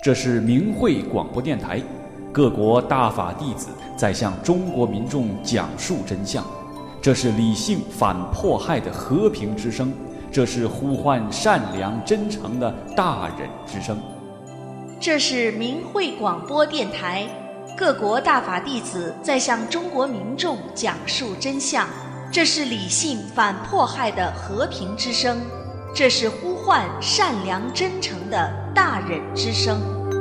这是明慧广播电台，各国大法弟子在向中国民众讲述真相。这是理性反迫害的和平之声，这是呼唤善良真诚的大忍之声。 这是明慧广播电台，各国大法弟子在向中国民众讲述真相。这是理性反迫害的和平之声，这是呼唤善良真诚的大忍之声。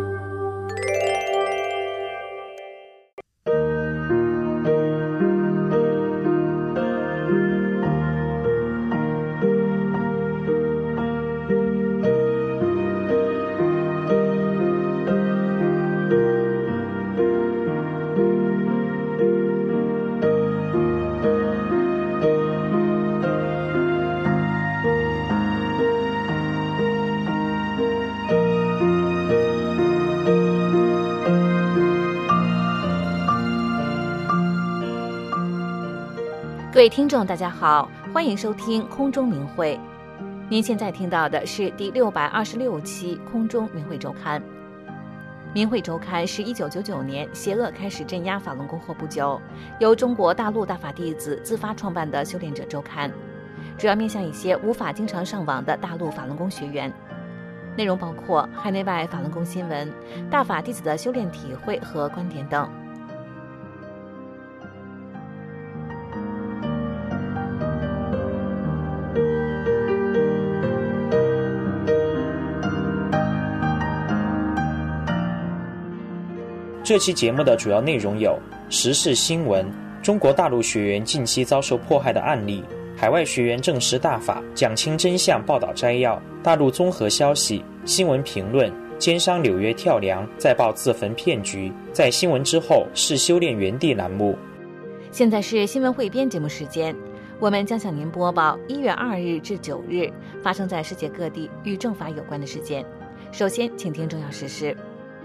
各位听众大家好，欢迎收听空中明慧。您现在听到的是第626期空中明慧周刊。明慧周刊是1999年邪恶开始镇压法轮功后不久，由中国大陆大法弟子自发创办的修炼者周刊，主要面向一些无法经常上网的大陆法轮功学员。内容包括海内外法轮功新闻、大法弟子的修炼体会和观点等。 这期节目的主要内容有时事新闻、中国大陆学员近期遭受迫害的案例、海外学员证实大法、讲清真相报道摘要、大陆综合消息、新闻评论、奸商纽约跳梁再爆自焚骗局，在新闻之后是修炼原地栏目。 现在是新闻汇编节目时间，我们将向您播报1月2日至9日发生在世界各地与政法有关的事件。首先请听重要时事。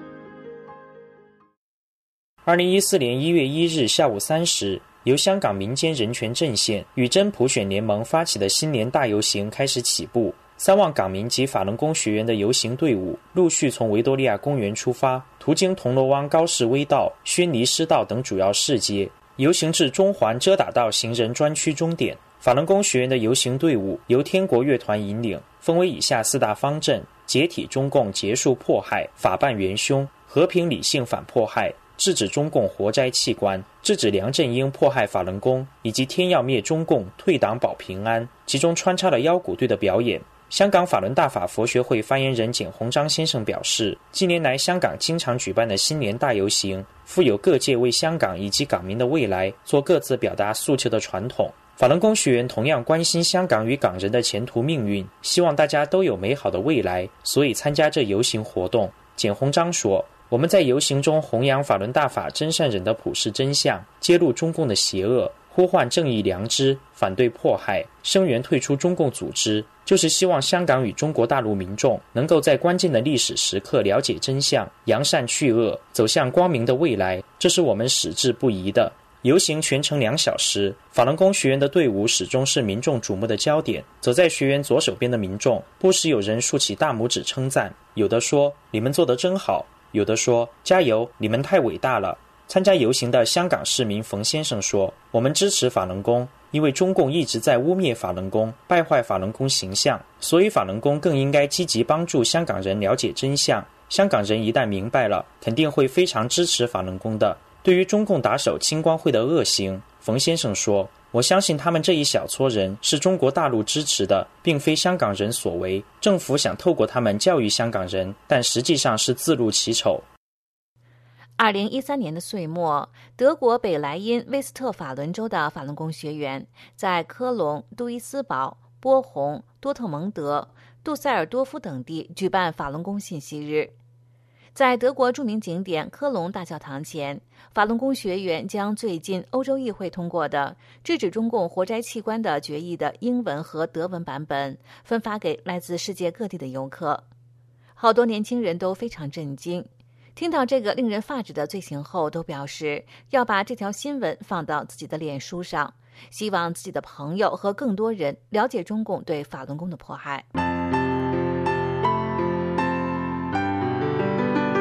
2014年1月1日下午3时，由香港民间人权阵线与真普选联盟发起的新年大游行开始起步。3万港民及法轮功学员的游行队伍陆续从维多利亚公园出发，途经铜锣湾高士威道、轩尼诗道等主要市街，游行至中环遮打道行人专区终点。法轮功学员的游行队伍由天国乐团引领，分为以下4大方阵：解体中共，结束迫害，法办元凶，和平理性反迫害，制止中共活摘器官，制止梁振英迫害法轮功，以及天要灭中共，退党保平安。其中穿插了腰鼓队的表演。香港法轮大法佛学会发言人简宏章先生表示，近年来香港经常举办的新年大游行，富有各界为香港以及港民的未来做各自表达诉求的传统。法轮功学员同样关心香港与港人的前途命运，希望大家都有美好的未来，所以参加这游行活动。简宏章说，我们在游行中弘扬法轮大法真善忍的普世真相，揭露中共的邪恶，呼唤正义良知，反对迫害，声援退出中共组织，就是希望香港与中国大陆民众能够在关键的历史时刻了解真相，扬善去恶，走向光明的未来，这是我们矢志不移的。游行全程2小时，法轮功学员的队伍始终是民众瞩目的焦点。走在学员左手边的民众，不时有人竖起大拇指称赞，有的说你们做得真好，有的说加油，你们太伟大了。参加游行的香港市民冯先生说，我们支持法轮功，因为中共一直在污蔑法轮功，败坏法轮功形象，所以法轮功更应该积极帮助香港人了解真相。香港人一旦明白了，肯定会非常支持法轮功的。对于中共打手青光会的恶行，冯先生说，我相信他们这一小撮人是中国大陆支持的，并非香港人所为。政府想透过他们教育香港人，但实际上是自录其丑。 2013年的岁末，德国北莱茵威斯特法伦州的法轮功学员在科隆、杜伊斯堡、波鸿、多特蒙德、杜塞尔多夫等地举办法轮功信息日。在德国著名景点科隆大教堂前，法轮功学员将最近欧洲议会通过的制止中共活摘器官的决议的英文和德文版本分发给来自世界各地的游客。好多年轻人都非常震惊，听到这个令人发指的罪行后，都表示要把这条新闻放到自己的脸书上，希望自己的朋友和更多人了解中共对法轮功的迫害。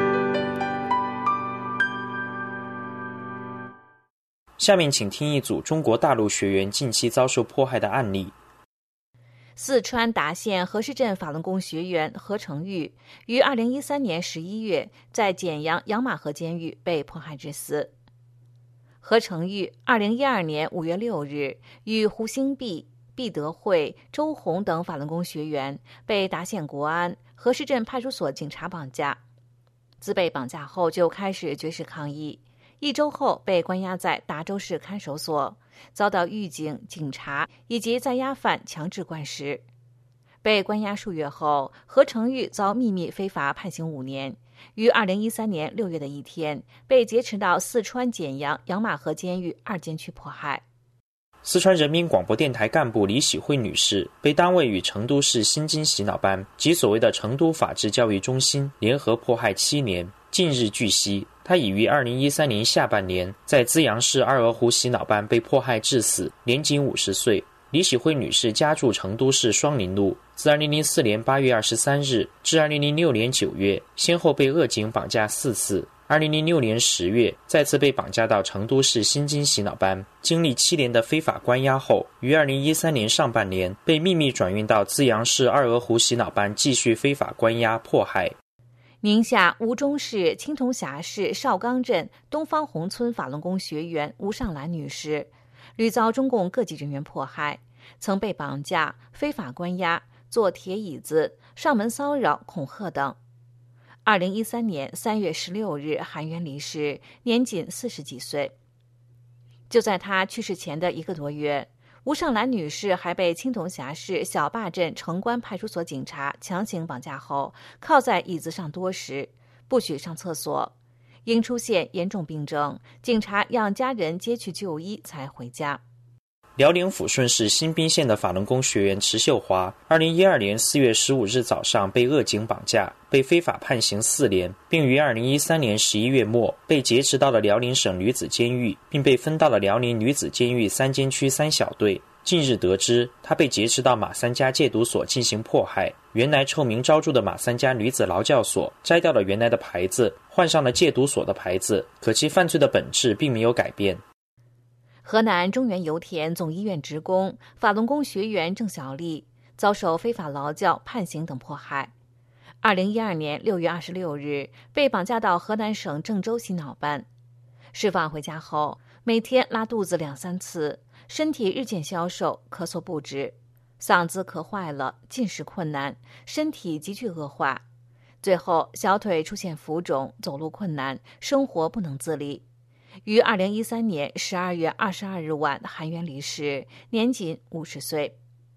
下面请听一组中国大陆学员近期遭受迫害的案例。 四川达县河市镇法轮功学员何成玉于2013年11月在简阳杨马河监狱被迫害致死。何成玉2012年5月6日与胡兴碧、毕德惠、周红等法轮功学员被达县国安河市镇派出所警察绑架。自被绑架后就开始绝食抗议，1周后被关押在达州市看守所，遭到狱警、警察以及在押犯强制灌食。被关押数月后，何成玉遭秘密非法判刑5年，于2013年6月的一天被劫持到四川简阳杨马河监狱2监区迫害。 四川人民广播电台干部李喜慧女士被单位与成都市新津洗脑班及所谓的成都法治教育中心联合迫害7年。近日据悉，她已于2013年下半年在资阳市二鹅湖洗脑班被迫害致死，年仅50岁。李喜慧女士家住成都市双林路，自2004年8月23日至2006年9月，先后被恶警绑架4次。2006年10月，再次被绑架到成都市新津洗脑班，经历7年的非法关押后，于2013年上半年被秘密转运到资阳市二鹅湖洗脑班继续非法关押迫害。 宁夏吴忠市青铜峡市邵岗镇东方红村法轮功学员吴尚兰女士，屡遭中共各级人员迫害，曾被绑架、非法关押、坐铁椅子、上门骚扰、恐吓等。2013年3月16日含冤离世，年仅40几岁。就在她去世前的1个多月，吴尚兰女士还被青铜峡市小坝镇城关派出所警察强行绑架后，靠在椅子上多时，不许上厕所。因出现严重病症，警察让家人接去就医才回家。 辽宁抚顺市新宾县的法轮功学员池秀华2012年4月15日早上被恶警绑架，被非法判刑4年，并于2013年11月末被劫持到了辽宁省女子监狱，并被分到了辽宁女子监狱3监区3小队。近日得知，她被劫持到马三家戒毒所进行迫害。原来臭名昭著的马三家女子劳教所摘掉了原来的牌子，换上了戒毒所的牌子，可其犯罪的本质并没有改变。 河南中原油田总医院职工、法轮功学员郑小丽遭受非法劳教、判刑等迫害。2012年6月26日被绑架到河南省郑州洗脑班，释放回家后，每天拉肚子2-3次，身体日渐消瘦，咳嗽不止，嗓子咳坏了，进食困难，身体急剧恶化，最后小腿出现浮肿，走路困难，生活不能自理。于2013年12月22日晚含冤离世，年仅50岁。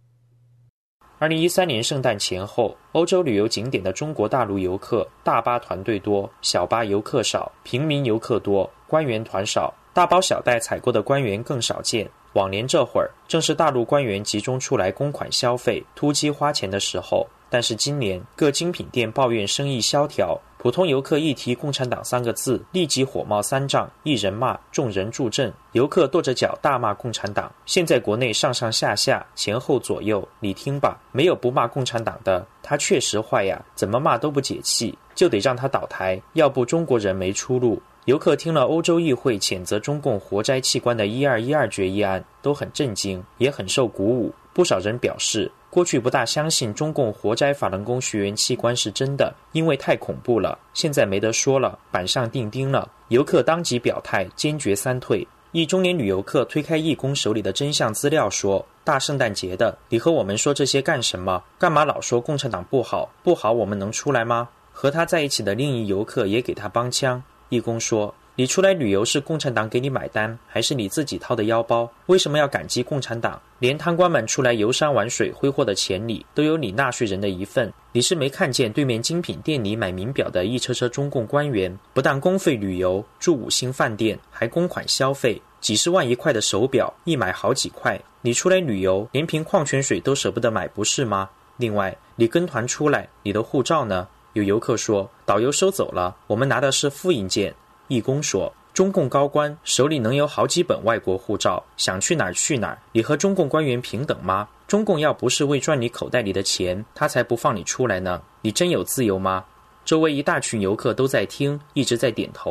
2013年圣诞前后，欧洲旅游景点的中国大陆游客大巴团队多，小巴游客少，平民游客多，官员团少，大包小袋采购的官员更少见。往年这会儿正是大陆官员集中出来公款消费、突击花钱的时候，但是今年各精品店抱怨生意萧条，普通游客一提共产党3个字，立即火冒三丈，一人骂，众人助阵，游客跺着脚大骂共产党。现在国内上上下下、前后左右，你听吧，没有不骂共产党的，他确实坏呀，怎么骂都不解气，就得让他倒台，要不中国人没出路。游客听了欧洲议会谴责中共活摘器官的1212决议案，都很震惊，也很受鼓舞。不少人表示，过去不大相信中共活摘法轮功学员器官是真的，因为太恐怖了，现在没得说了，板上钉钉了。游客当即表态，坚决3退。一中年女游客推开义工手里的真相资料说，大圣诞节的，你和我们说这些干什么？干嘛老说共产党不好？不好我们能出来吗？和他在一起的另一游客也给他帮腔。义工说，你出来旅游是共产党给你买单，还是你自己掏的腰包？为什么要感激共产党？连贪官们出来游山玩水挥霍的钱里，都有你纳税人的一份。你是没看见对面精品店里买名表的一车车中共官员，不但公费旅游住5星饭店，还公款消费，几十万1块的手表，一买好几块。你出来旅游，连瓶矿泉水都舍不得买，不是吗？另外，你跟团出来，你的护照呢？有游客说，导游收走了，我们拿的是复印件。义工说，中共高官手里能有好几本外国护照，想去哪儿去哪儿，你和中共官员平等吗？中共要不是为赚你口袋里的钱，他才不放你出来呢。你真有自由吗？周围一大群游客都在听，一直在点头。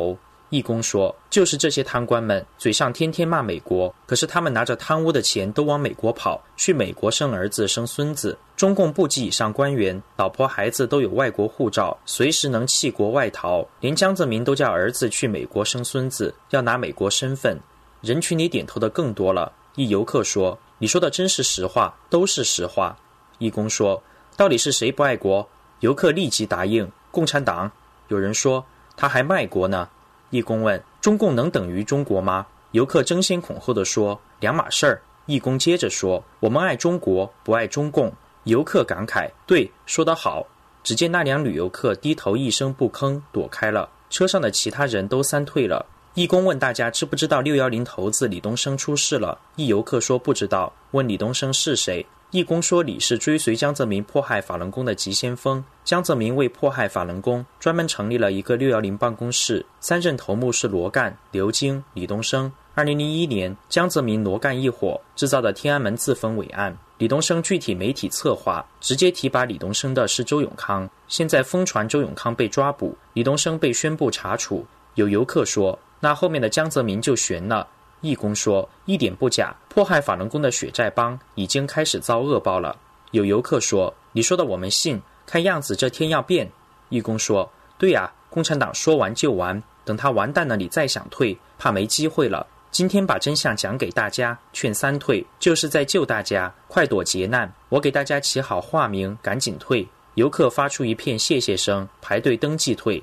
义工说，就是这些贪官们嘴上天天骂美国，可是他们拿着贪污的钱都往美国跑，去美国生儿子生孙子。中共部级以上官员老婆孩子都有外国护照，随时能弃国外逃，连江泽民都叫儿子去美国生孙子，要拿美国身份。人群里点头的更多了。一游客说，你说的真是实话，都是实话。义工说，到底是谁不爱国？游客立即答应，共产党。有人说，他还卖国呢。义工问，中共能等于中国吗？游客争先恐后地说，两码事儿。义工接着说，我们爱中国，不爱中共。游客感慨，对，说得好。只见那辆旅游客低头一声不吭躲开了，车上的其他人都散退了。义工问大家知不知道610头子李东生出事了，一游客说不知道，问李东生是谁。义工说，李是追随江泽民迫害法轮功的急先锋，江泽民为迫害法轮功专门成立了一个610办公室，3任头目是罗干、刘京、李东生。2001年，江泽民罗干一伙制造的天安门自焚伟案，李东生具体媒体策划，直接提拔李东生的是周永康。现在疯传周永康被抓捕，李东生被宣布查处。有游客说，那后面的江泽民就悬了。义工说，一点不假，迫害法轮功的血债帮已经开始遭恶报了。有游客说，你说的我们信，看样子这天要变。义工说，对呀，共产党说完就完，等他完蛋了你再想退，怕没机会了。今天把真相讲给大家，劝三退，就是在救大家，快躲劫难。我给大家起好化名，赶紧退。游客发出一片谢谢声，排队登记退。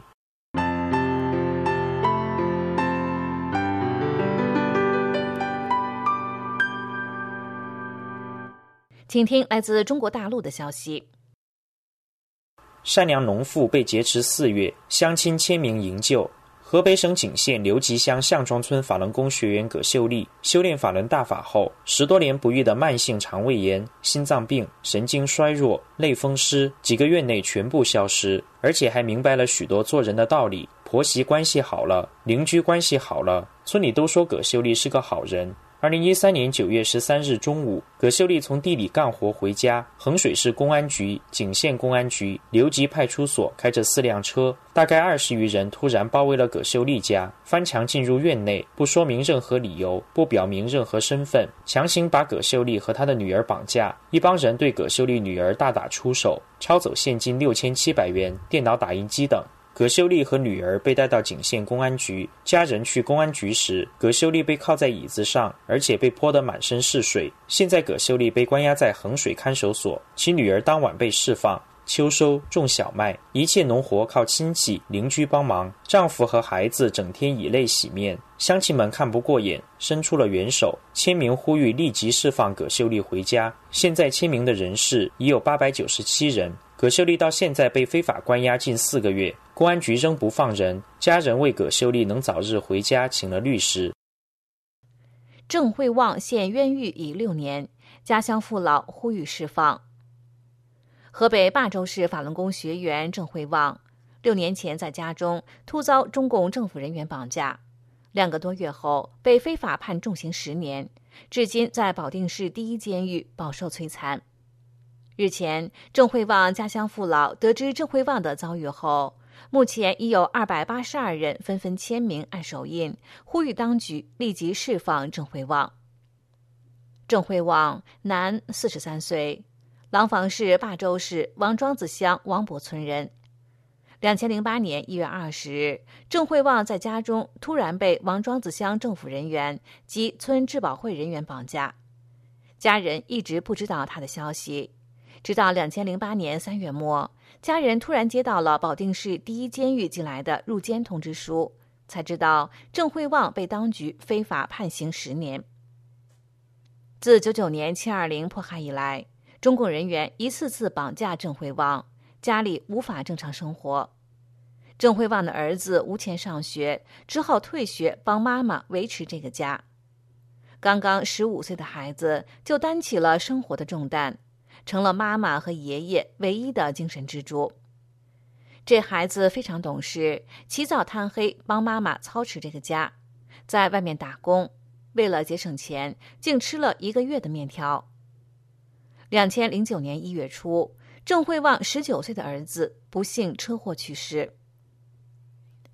请听来自中国大陆的消息。 善良农妇被劫持4月，乡亲签名营救。河北省景县刘集乡项庄村法轮功学员葛秀丽修炼法轮大法后，10多年不愈的慢性肠胃炎、心脏病、神经衰弱、类风湿几个月内全部消失，而且还明白了许多做人的道理。婆媳关系好了，邻居关系好了，村里都说葛秀丽是个好人。2013年9月13日中午，葛秀丽从地里干活回家，衡水市公安局、景县公安局、刘集派出所开着4辆车，大概20余人突然包围了葛秀丽家，翻墙进入院内，不说明任何理由，不表明任何身份，强行把葛秀丽和她的女儿绑架。一帮人对葛秀丽女儿大打出手，抄走现金6700元、电脑打印机等。葛秀丽和女儿被带到景县公安局，家人去公安局时，葛秀丽被靠在椅子上，而且被泼得满身是水。现在葛秀丽被关押在衡水看守所，其女儿当晚被释放。秋收种小麦，一切农活靠亲戚邻居帮忙，丈夫和孩子整天以泪洗面。乡亲们看不过眼，伸出了援手，签名呼吁立即释放葛秀丽回家。现在签名的人士已有897人。葛秀丽到现在被非法关押近4个月，公安局仍不放人，家人为葛秀丽能早日回家请了律师。 郑慧旺现冤狱已6年，家乡父老呼吁释放。河北霸州市法轮功学员郑慧旺6年前在家中突遭中共政府人员绑架，2个多月后被非法判重刑10年，至今在保定市第一监狱饱受摧残。日前，郑慧旺家乡父老得知郑慧旺的遭遇后，目前已有282人纷纷签名按手印，呼吁当局立即释放郑慧旺。郑慧旺，男，43岁，廊坊市霸州市王庄子乡王柏村人。2008年1月20日，郑慧旺在家中突然被王庄子乡政府人员及村治保会人员绑架，家人一直不知道他的消息。直到2008年3月末，家人突然接到了保定市第一监狱寄来的入监通知书，才知道郑慧旺被当局非法判刑10年。自99年720迫害以来，中共人员一次次绑架郑慧旺，家里无法正常生活。郑慧旺的儿子无钱上学，只好退学帮妈妈维持这个家。刚刚15岁的孩子就担起了生活的重担，成了妈妈和爷爷唯一的精神支柱。这孩子非常懂事，起早贪黑帮妈妈操持这个家，在外面打工，为了节省钱，竟吃了1个月的面条。2009年1月初，郑慧旺19岁的儿子不幸车祸去世。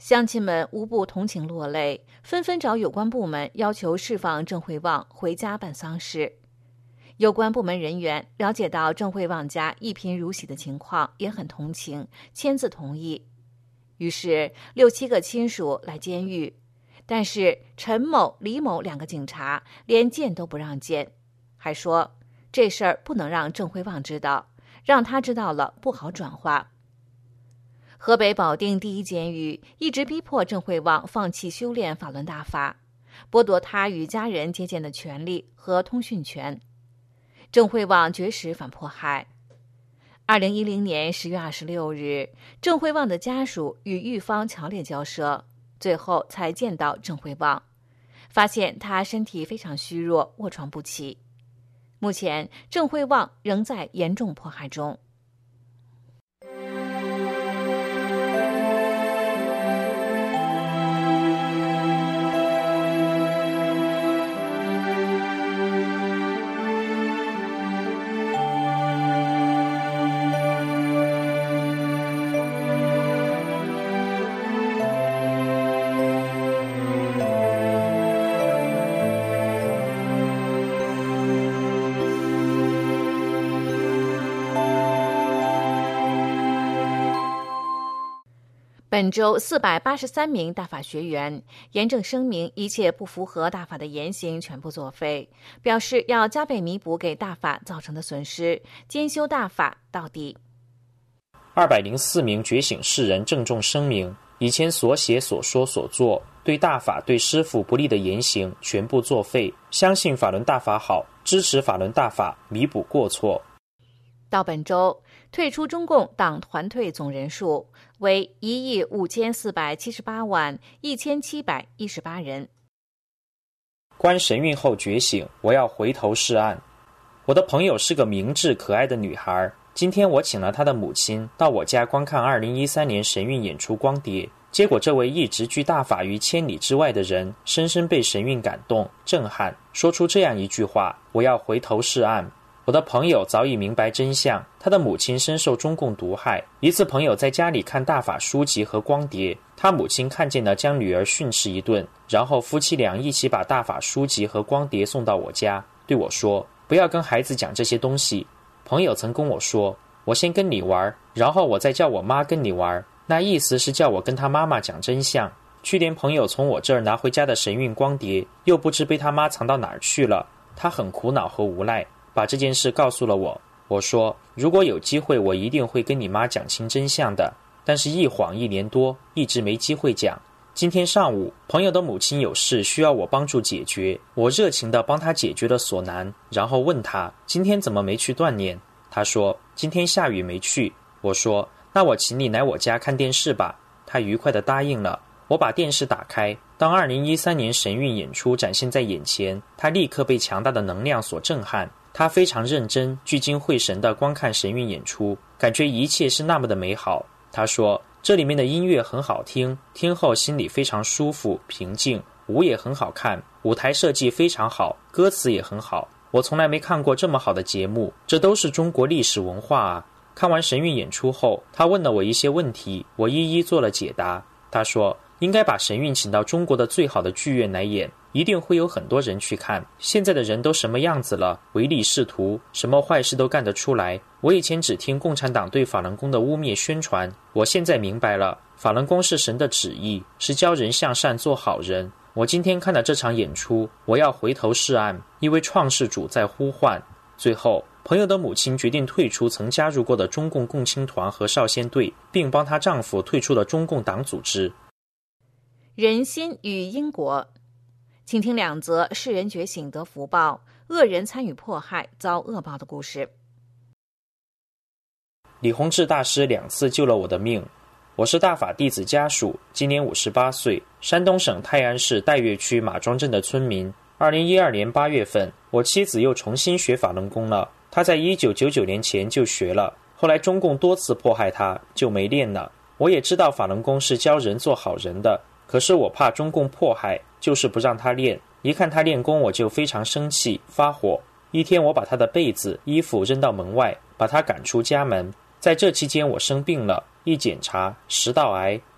乡亲们无不同情落泪，纷纷找有关部门要求释放郑慧旺回家办丧事。有关部门人员了解到郑慧旺家一贫如洗的情况，也很同情，签字同意。于是6、7个亲属来监狱，但是陈某、李某2个警察连见都不让见，还说这事儿不能让郑慧旺知道，让他知道了不好转化。河北保定第一监狱一直逼迫郑慧旺放弃修炼法轮大法，剥夺他与家人接见的权利和通讯权。郑慧旺绝食反迫害。2010年10月26日，郑慧旺的家属与狱方强烈交涉，最后才见到郑慧旺，发现他身体非常虚弱，卧床不起。目前，郑慧旺仍在严重迫害中。本周483名大法学员严正声明，一切不符合大法的言行全部作废，表示要加倍弥补给大法造成的损失，兼修大法到底。 204名觉醒世人郑重声明，以前所写所说所做对大法对师父不利的言行全部作废，相信法轮大法好，支持法轮大法，弥补过错。 到本周，退出中共党团退总人数为154781718人。 观神韵后觉醒，我要回头是岸。我的朋友是个明智可爱的女孩，今天我请了她的母亲到我家观看2013年神韵演出光碟，结果这位一直居大法于千里之外的人，深深被神韵感动、震撼，说出这样一句话：我要回头是岸。我的朋友早已明白真相，他的母亲深受中共毒害。一次朋友在家里看大法书籍和光碟，他母亲看见了，将女儿训斥一顿，然后夫妻俩一起把大法书籍和光碟送到我家，对我说：不要跟孩子讲这些东西。朋友曾跟我说，我先跟你玩，然后我再叫我妈跟你玩，那意思是叫我跟他妈妈讲真相。去年朋友从我这儿拿回家的神韵光碟，又不知被他妈藏到哪儿去了，他很苦恼和无奈，把这件事告诉了我。我说，如果有机会，我一定会跟你妈讲清真相的。但是一晃1年多，一直没机会讲。今天上午，朋友的母亲有事需要我帮助解决，我热情地帮他解决了所难，然后问他今天怎么没去锻炼。他说今天下雨没去。我说那我请你来我家看电视吧。他愉快地答应了。我把电视打开，当2013年神韵演出展现在眼前，他立刻被强大的能量所震撼。他非常认真、聚精会神地观看神韵演出，感觉一切是那么的美好。他说，这里面的音乐很好听，听后心里非常舒服、平静，舞也很好看，舞台设计非常好，歌词也很好。我从来没看过这么好的节目，这都是中国历史文化啊！看完神韵演出后，他问了我一些问题，我一一做了解答。他说，应该把神韵请到中国的最好的剧院来演，一定会有很多人去看。现在的人都什么样子了，唯利是图，什么坏事都干得出来。我以前只听共产党对法轮功的污蔑宣传，我现在明白了，法轮功是神的旨意，是教人向善做好人。我今天看了这场演出，我要回头是岸，因为创世主在呼唤。最后，朋友的母亲决定退出曾加入过的中共共青团和少先队，并帮她丈夫退出了中共党组织。 人心与因果，请听2则世人觉醒得福报，恶人参与迫害遭恶报的故事。 李洪志大师2次救了我的命。我是大法弟子家属，今年58岁，山东省泰安市岱岳区马庄镇的村民。2012年8月份，我妻子又重新学法轮功了。她在1999年前就学了，后来中共多次迫害她，就没练了。我也知道法轮功是教人做好人的，可是我怕中共迫害，就是不让她练。一看她练功，我就非常生气发火。一天，我把她的被子、衣服扔到门外，把她赶出家门。在这期间，我生病了，一检查食道癌，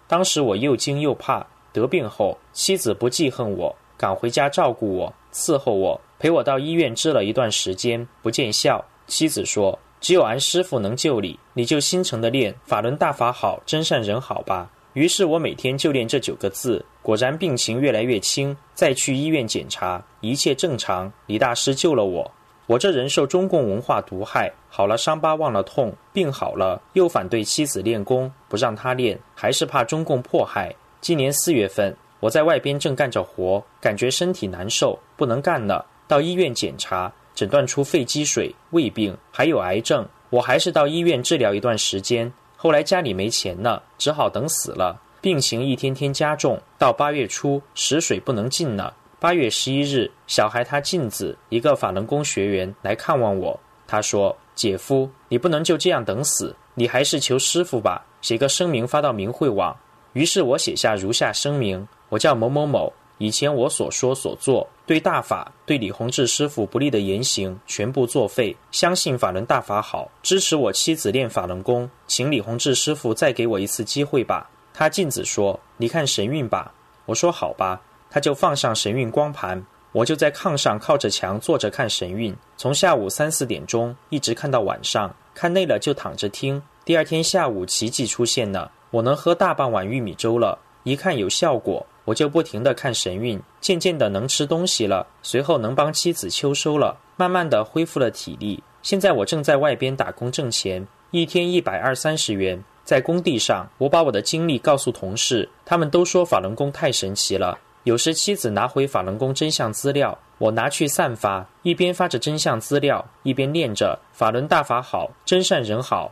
当时我又惊又怕，得病后妻子不记恨我，赶回家照顾我，伺候我，陪我到医院治了一段时间，不见效。妻子说，只有安师傅能救你，你就心诚地练法轮大法好，真善人好吧。于是我每天就练这9个字，果然病情越来越轻，再去医院检查，一切正常，李大师救了我。我这人受中共文化毒害，好了伤疤忘了痛，病好了又反对妻子练功，不让她练，还是怕中共迫害。今年4月份，我在外边正干着活，感觉身体难受，不能干了，到医院检查，诊断出肺积水、胃病，还有癌症。我还是到医院治疗一段时间，后来家里没钱了，只好等死了。病情一天天加重，到8月初，食水不能进了。8月11日，小孩他静子，一个法轮功学员来看望我。他说，姐夫，你不能就这样等死，你还是求师傅吧，写个声明发到明慧网。于是我写下如下声明，我叫某某某，以前我所说所做，对大法、对李洪志师傅不利的言行全部作废，相信法轮大法好，支持我妻子练法轮功，请李洪志师傅再给我一次机会吧。他静子说，你看神韵吧。我说好吧，他就放上神韵光盘，我就在炕上靠着墙坐着看神韵，从下午3、4点钟一直看到晚上，看累了就躺着听。第二天下午奇迹出现了，我能喝大半碗玉米粥了，一看有效果，我就不停地看神韵，渐渐的能吃东西了，随后能帮妻子秋收了，慢慢的恢复了体力。现在我正在外边打工挣钱，一天120、130元。在工地上，我把我的经历告诉同事，他们都说法轮功太神奇了。有时妻子拿回法轮功真相资料，我拿去散发，一边发着真相资料，一边念着法轮大法好，真善人好。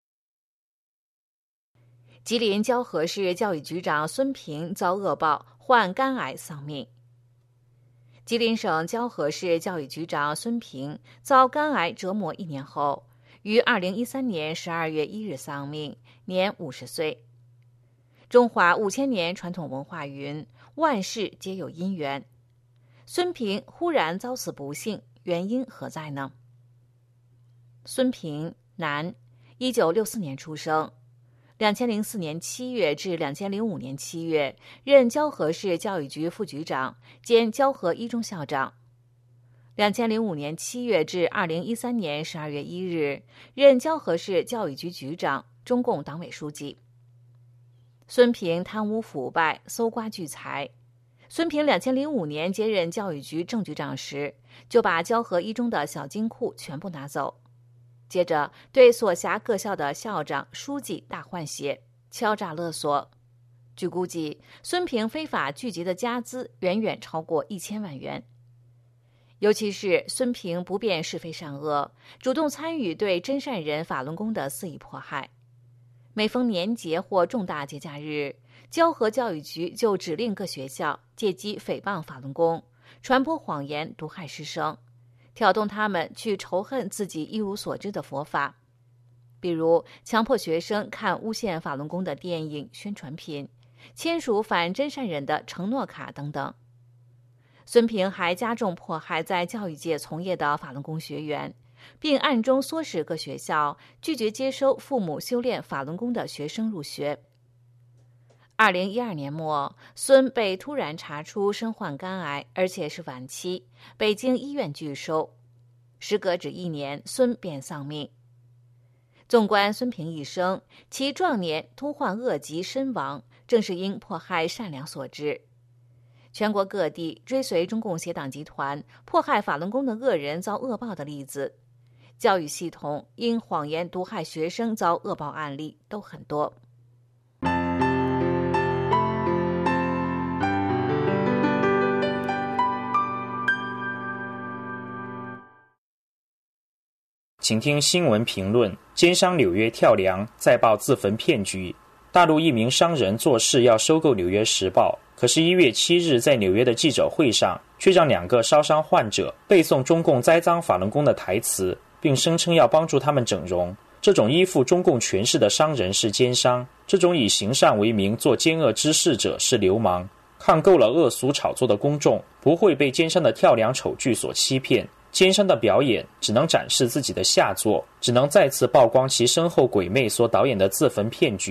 吉林蛟河市教育局长孙平遭恶报，患肝癌丧命。吉林省蛟河市教育局长孙平遭肝癌折磨1年后，于2013年12月1日丧命，年50岁。中华5000年传统文化云，万事皆有因缘。孙平忽然遭此不幸，原因何在呢？孙平，男，1964年出生，2004年7月至2005年7月任蛟河市教育局副局长兼蛟河一中校长。2005年7月至2013年12月1日任蛟河市教育局局长、中共党委书记。孙平贪污腐败、搜刮聚财。孙平2005年接任教育局正局长时，就把蛟河一中的小金库全部拿走，接着对所辖各校的校长、书记大换血，敲诈勒索。据估计，孙平非法聚集的家资远远超过1000万元。尤其是孙平不辨是非善恶，主动参与对真善人法轮功的肆意迫害。每逢年节或重大节假日，蛟河教育局就指令各学校借机诽谤法轮功，传播谎言，毒害师生，挑动他们去仇恨自己一无所知的佛法，比如强迫学生看诬陷法轮功的电影、宣传品，签署反真善忍的承诺卡等等。孙平还加重迫害在教育界从业的法轮功学员，并暗中唆使各学校拒绝接收父母修炼法轮功的学生入学。2012年末，孙被突然查出身患肝癌，而且是晚期，北京医院拒收。时隔只1年，孙便丧命。纵观孙平一生，其壮年突患恶疾身亡，正是因迫害善良所致。全国各地追随中共邪党集团迫害法轮功的恶人遭恶报的例子，教育系统因谎言毒害学生遭恶报案例都很多。 请听新闻评论：奸商纽约跳梁，再爆自焚骗局。大陆一名商人做事要收购《纽约时报》，可是1月7日在纽约的记者会上，却让2个烧伤患者背诵中共栽赃法轮功的台词，并声称要帮助他们整容。这种依附中共权势的商人是奸商，这种以行善为名做奸恶之事者是流氓。看够了恶俗炒作的公众，不会被奸商的跳梁丑剧所欺骗。奸商的表演只能展示自己的下作，只能再次曝光其身后鬼魅所导演的自焚骗局。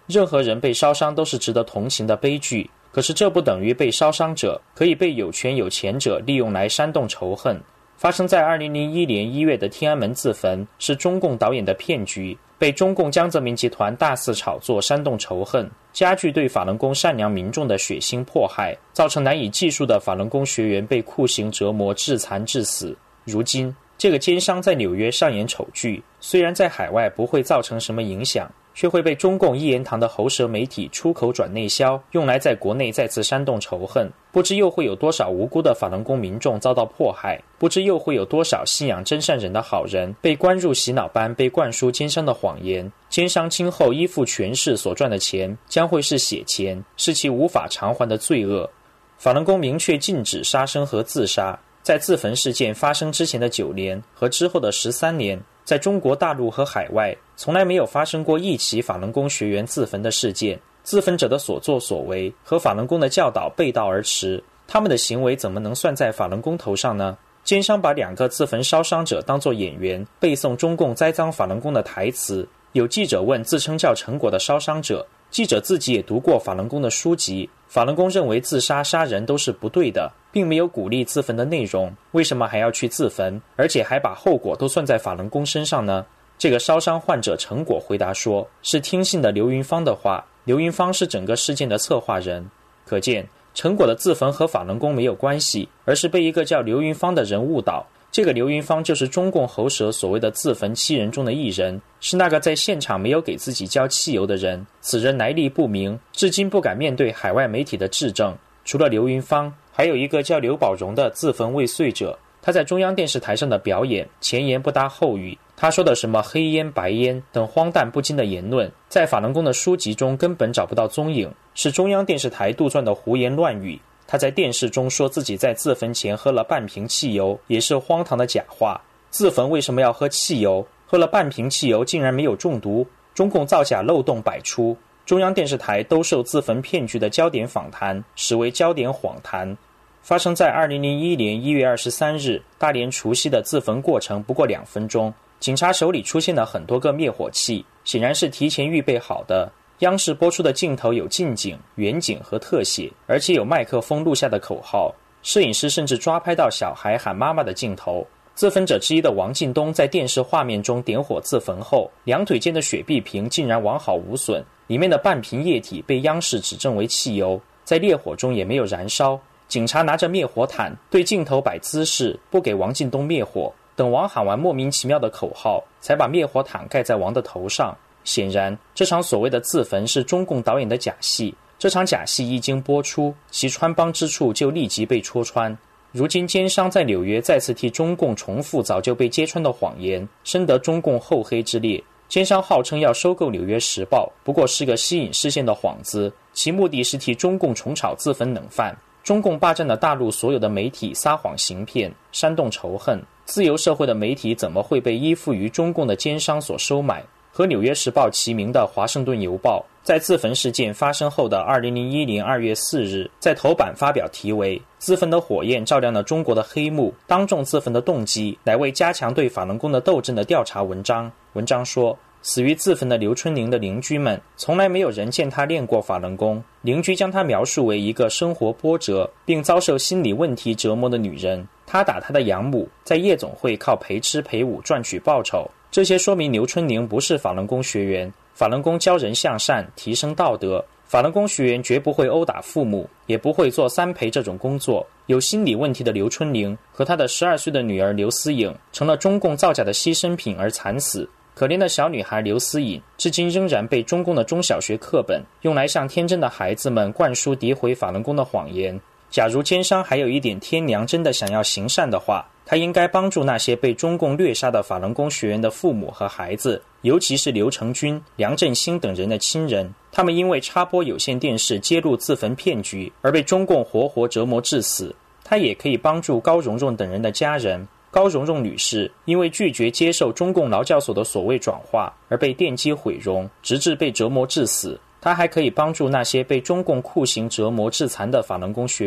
任何人被烧伤都是值得同情的悲剧，可是这不等于被烧伤者可以被有权有钱者利用来煽动仇恨。发生在2001年1月的天安门自焚是中共导演的骗局，被中共江泽民集团大肆炒作煽动仇恨，加剧对法轮功善良民众的血腥迫害，造成难以计数的法轮功学员被酷刑折磨致残致死。如今这个奸商在纽约上演丑剧，虽然在海外不会造成什么影响，却会被中共一言堂的喉舌媒体出口转内销，用来在国内再次煽动仇恨。不知又会有多少无辜的法轮功民众遭到迫害，不知又会有多少信仰真善忍的好人被关入洗脑班，被灌输奸商的谎言。奸商今后依附权势所赚的钱将会是血钱，是其无法偿还的罪恶。法轮功明确禁止杀生和自杀，在自焚事件发生之前的9年和之后的13年，在中国大陆和海外从来没有发生过一起法轮功学员自焚的事件。自焚者的所作所为和法轮功的教导背道而驰，他们的行为怎么能算在法轮功头上呢？奸商把2个自焚烧伤者当作演员，背诵中共栽赃法轮功的台词。有记者问自称叫成果的烧伤者，记者自己也读过法轮功的书籍，法轮功认为自杀杀人都是不对的，并没有鼓励自焚的内容，为什么还要去自焚，而且还把后果都算在法轮功身上呢？这个烧伤患者成果回答说，是听信的刘云芳的话，刘云芳是整个事件的策划人。可见成果的自焚和法轮功没有关系，而是被一个叫刘云芳的人误导。这个刘云芳就是中共喉舌所谓的自焚7人中的1人，是那个在现场没有给自己浇汽油的人。此人来历不明，至今不敢面对海外媒体的质证。除了刘云芳，还有一个叫刘宝荣的自焚未遂者，他在中央电视台上的表演前言不搭后语，他说的什么黑烟白烟等荒诞不经的言论，在法轮功的书籍中根本找不到踪影，是中央电视台杜撰的胡言乱语。他在电视中说自己在自焚前喝了半瓶汽油，也是荒唐的假话。自焚为什么要喝汽油？喝了半瓶汽油竟然没有中毒？中共造假漏洞百出，中央电视台兜售自焚骗局的焦点访谈实为焦点谎谈。发生在2001年1月23日大年除夕的自焚过程不过2分钟，警察手里出现了很多个灭火器，显然是提前预备好的。央视播出的镜头有近景、远景和特写，而且有麦克风录下的口号，摄影师甚至抓拍到小孩喊妈妈的镜头。自焚者之一的王进东在电视画面中点火自焚后，2腿间的雪碧瓶竟然完好无损，里面的半瓶液体被央视指证为汽油，在烈火中也没有燃烧。警察拿着灭火毯对镜头摆姿势，不给王进东灭火，等王喊完莫名其妙的口号，才把灭火毯盖在王的头上。显然这场所谓的自焚是中共导演的假戏，这场假戏一经播出，其穿帮之处就立即被戳穿。如今奸商在纽约再次替中共重复早就被揭穿的谎言，深得中共厚黑之列。奸商号称要收购《纽约时报》，不过是个吸引视线的幌子，其目的是替中共重炒自焚冷饭。中共霸占了大陆所有的媒体，撒谎行骗，煽动仇恨。自由社会的媒体怎么会被依附于中共的奸商所收买？和《纽约时报》齐名的《华盛顿邮报》在自焚事件发生后的2001年2月4日，在头版发表题为“自焚的火焰照亮了中国的黑幕，当众自焚的动机来为加强对法轮功的斗争”的调查文章。文章说，死于自焚的刘春玲的邻居们，从来没有人见她练过法轮功。邻居将她描述为一个生活波折，并遭受心理问题折磨的女人。她打她的养母，在夜总会靠陪吃陪舞赚取报酬。这些说明刘春玲不是法轮功学员。法轮功教人向善，提升道德。法轮功学员绝不会殴打父母，也不会做三陪这种工作。有心理问题的刘春玲和她的12岁的女儿刘思颖，成了中共造假的牺牲品而惨死。可怜的小女孩刘思颖，至今仍然被中共的中小学课本用来向天真的孩子们灌输诋毁法轮功的谎言。假如奸商还有一点天良，真的想要行善的话，他应该帮助那些被中共掠杀的法轮功学员的父母和孩子，尤其是刘成军、梁振兴等人的亲人。他们因为插播有线电视揭露自焚骗局而被中共活活折磨致死。他也可以帮助高蓉蓉等人的家人。高蓉蓉女士因为拒绝接受中共劳教所的所谓转化而被电击毁容，直至被折磨致死。他还可以帮助那些被中共酷刑折磨致残的法轮功学员。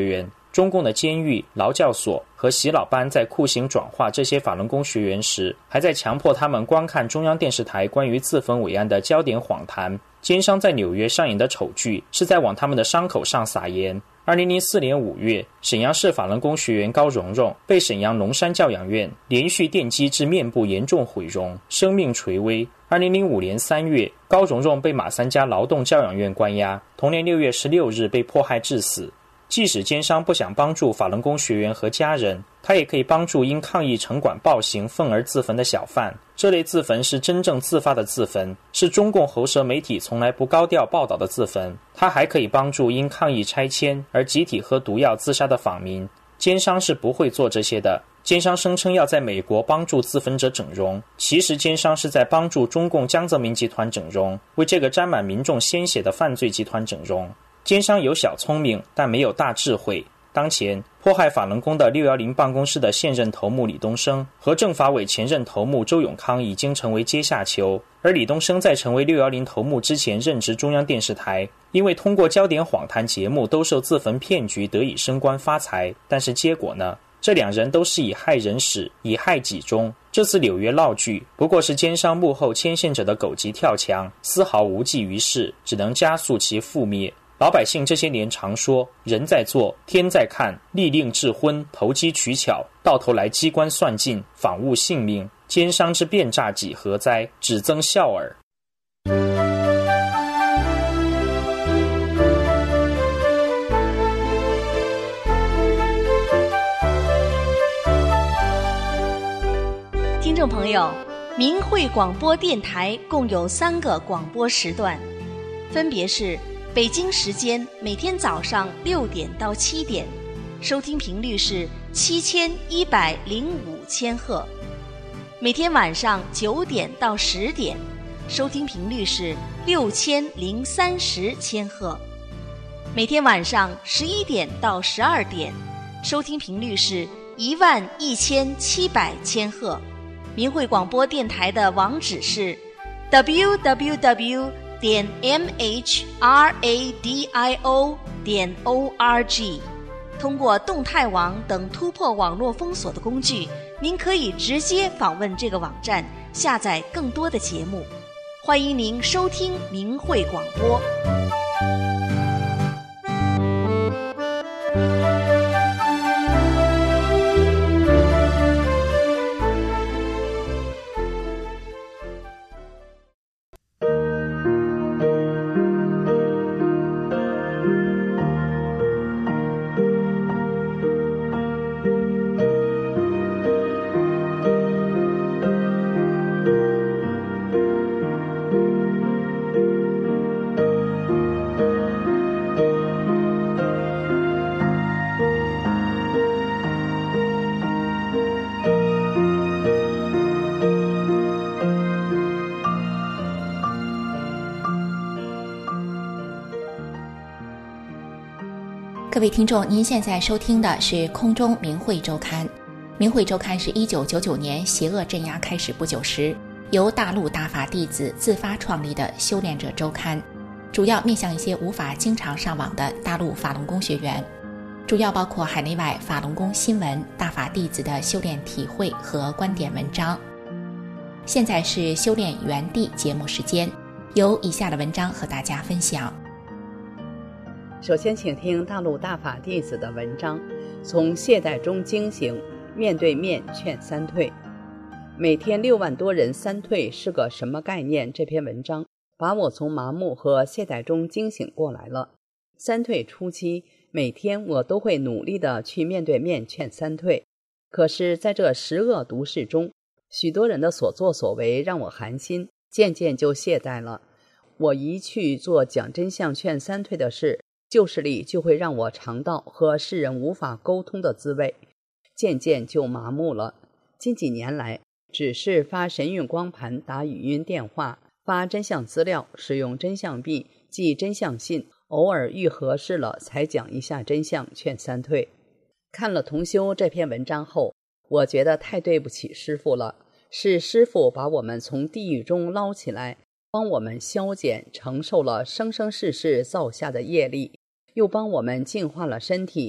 中共的监狱、劳教所和洗脑班在酷刑转化这些法轮功学员时，还在强迫他们观看中央电视台关于自焚伟案的焦点访谈。奸商在纽约上演的丑剧是在往他们的伤口上撒盐。2004年5月，沈阳市法轮功学员高蓉蓉被沈阳龙山教养院连续电击致面部严重毁容，生命垂危。2005年3月，高蓉蓉被马三家劳动教养院关押，同年6月16日被迫害致死。即使奸商不想帮助法轮功学员和家人，他也可以帮助因抗议城管暴行愤而自焚的小贩。这类自焚是真正自发的自焚，是中共喉舌媒体从来不高调报道的自焚。他还可以帮助因抗议拆迁而集体喝毒药自杀的访民。奸商是不会做这些的。奸商声称要在美国帮助自焚者整容，其实奸商是在帮助中共江泽民集团整容，为这个沾满民众鲜血的犯罪集团整容。奸商有小聪明，但没有大智慧。当前迫害法轮功的610办公室的现任头目李东生和政法委前任头目周永康已经成为阶下囚，而李东生在成为610头目之前任职中央电视台，因为通过焦点访谈节目兜售自焚骗局得以升官发财。但是结果呢？这两人都是以害人始，以害己终。这次纽约闹剧不过是奸商幕后牵线者的狗急跳墙，丝毫无济于事，只能加速其覆灭。老百姓这些年常说人在做天在看，利令智昏，投机取巧，到头来机关算尽，访误性命。奸商之变诈几何哉，只增笑耳。 听众朋友，明慧广播电台共有3个广播时段，分别是北京时间每天早上6点到7点，收听频率是7105千赫；每天晚上9点到10点，收听频率是6030千赫；每天晚上11点到12点，收听频率是11700千赫。明慧广播电台的网址是 www.mhradio.org。 通过动态网等突破网络封锁的工具，您可以直接访问这个网站，下载更多的节目。欢迎您收听明慧广播。 各位听众，您现在收听的是空中明慧周刊。明慧周刊是1999年邪恶镇压开始不久时，由大陆大法弟子自发创立的修炼者周刊，主要面向一些无法经常上网的大陆法轮功学员，主要包括海内外法轮功新闻、大法弟子的修炼体会和观点文章。现在是修炼原地节目时间，由以下的文章和大家分享。 首先请听大陆大法弟子的文章，从懈怠中惊醒，面对面劝三退。每天6万多人三退是个什么概念？这篇文章把我从麻木和懈怠中惊醒过来了。三退初期，每天我都会努力地去面对面劝三退，可是在这十恶毒事中，许多人的所作所为让我寒心，渐渐就懈怠了。我一去做讲真相劝三退的事，旧势力就会让我尝到和世人无法沟通的滋味，渐渐就麻木了。近几年来，只是发神韵光盘、打语音电话、发真相资料、使用真相币、寄真相信，偶尔遇合适了才讲一下真相劝三退。看了同修这篇文章后，我觉得太对不起师父了，是师父把我们从地狱中捞起来，帮我们消减承受了生生世世造下的业力，又帮我们净化了身体。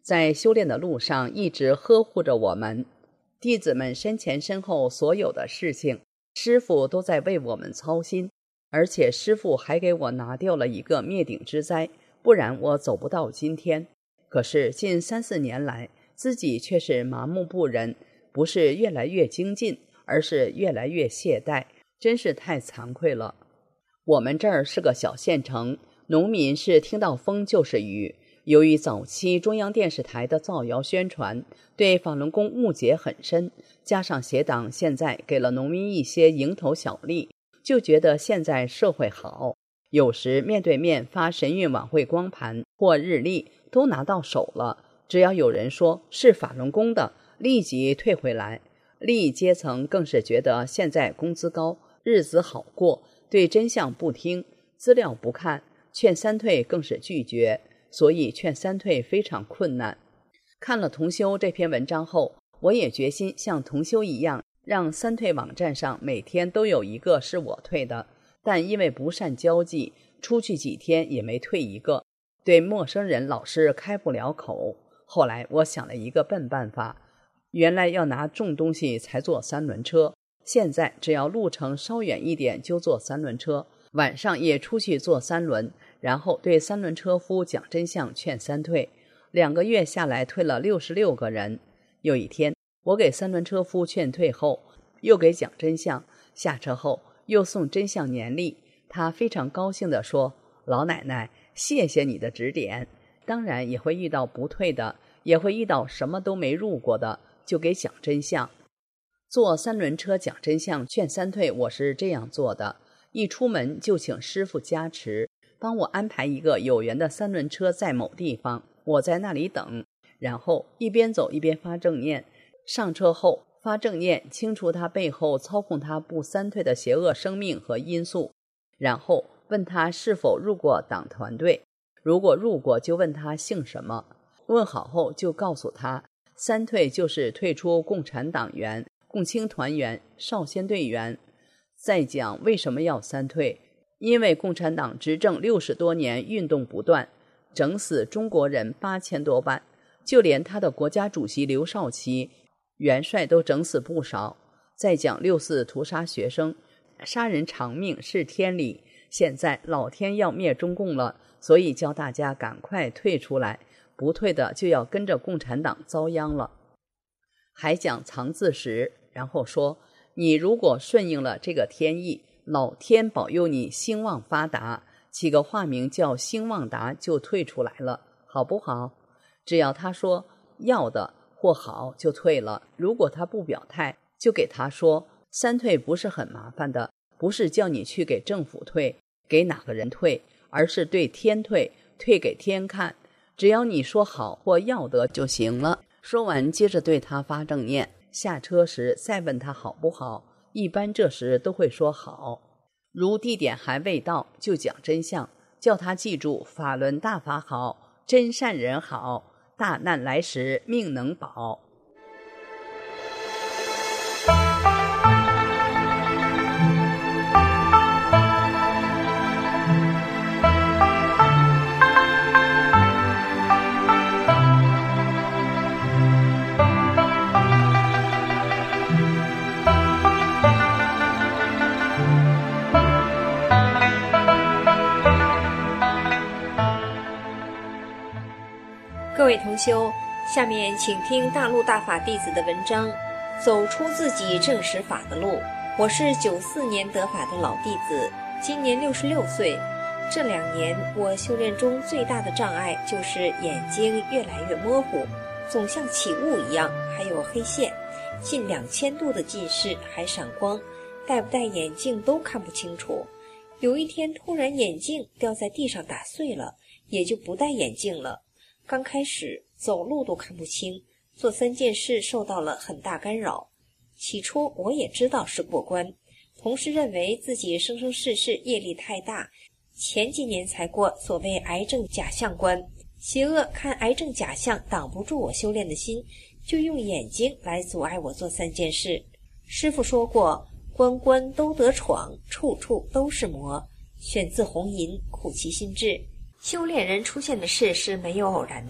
在修炼的路上一直呵护着我们。弟子们身前身后所有的事情，师父都在为我们操心，而且师父还给我拿掉了一个灭顶之灾，不然我走不到今天。可是近3、4年来，自己却是麻木不仁，不是越来越精进，而是越来越懈怠，真是太惭愧了。我们这儿是个小县城，农民是听到风就是雨。由于早期中央电视台的造谣宣传，对法轮功误解很深，加上协党现在给了农民一些蝇头小利，就觉得现在社会好，有时面对面发神韵晚会光盘或日历都拿到手了，只要有人说是法轮功的，立即退回来。利益阶层更是觉得现在工资高，日子好过，对真相不听，资料不看，劝三退更是拒绝，所以劝三退非常困难。看了同修这篇文章后，我也决心像同修一样，让三退网站上每天都有一个是我退的，但因为不善交际，出去几天也没退一个，对陌生人老是开不了口。后来我想了一个笨办法，原来要拿重东西才坐三轮车，现在只要路程稍远一点就坐三轮车，晚上也出去坐三轮，然后对三轮车夫讲真相，劝三退。2个月下来退了66个人。有一天我给三轮车夫劝退后，又给讲真相，下车后又送真相年历，他非常高兴地说，老奶奶谢谢你的指点。当然也会遇到不退的，也会遇到什么都没入过的，就给讲真相。坐三轮车讲真相劝三退，我是这样做的，一出门就请师父加持，帮我安排一个有缘的三轮车在某地方，我在那里等，然后一边走一边发正念，上车后发正念清除他背后操控他不三退的邪恶生命和因素，然后问他是否入过党团队，如果入过就问他姓什么，问好后就告诉他，三退就是退出共产党员、共青团员、少先队员。再讲为什么要三退，因为共产党执政60多年，运动不断，整死中国人8000多万，就连他的国家主席刘少奇元帅都整死不少。再讲6·4屠杀学生，杀人偿命是天理，现在老天要灭中共了，所以叫大家赶快退出来，不退的就要跟着共产党遭殃了。还讲藏字石，然后说你如果顺应了这个天意，老天保佑你兴旺发达，起个化名叫兴旺达就退出来了，好不好？只要他说要的或好就退了，如果他不表态，就给他说三退不是很麻烦的，不是叫你去给政府退，给哪个人退，而是对天退，退给天看，只要你说好或要得就行了。说完接着对他发正念，下车时再问他好不好，一般这时都会说好。如地点还未到，就讲真相，叫他记住法轮大法好，真善人好，大难来时命能保。 各位同修，下面请听大陆大法弟子的文章，走出自己正实法的路。我是94年得法的老弟子，今年66岁。这2年我修炼中最大的障碍就是眼睛越来越模糊，总像起雾一样，还有黑线，近2000度的近视，还闪光，戴不戴眼镜都看不清楚。有一天突然眼镜掉在地上打碎了，也就不戴眼镜了。刚开始走路都看不清，做3件事受到了很大干扰。起初我也知道是过关，同时认为自己生生世世业力太大，前几年才过所谓癌症假象关。邪恶看癌症假象挡不住我修炼的心，就用眼睛来阻碍我做3件事。师父说过，关关都得闯，处处都是魔。选自红银，苦其心志。修炼人出现的事是没有偶然的，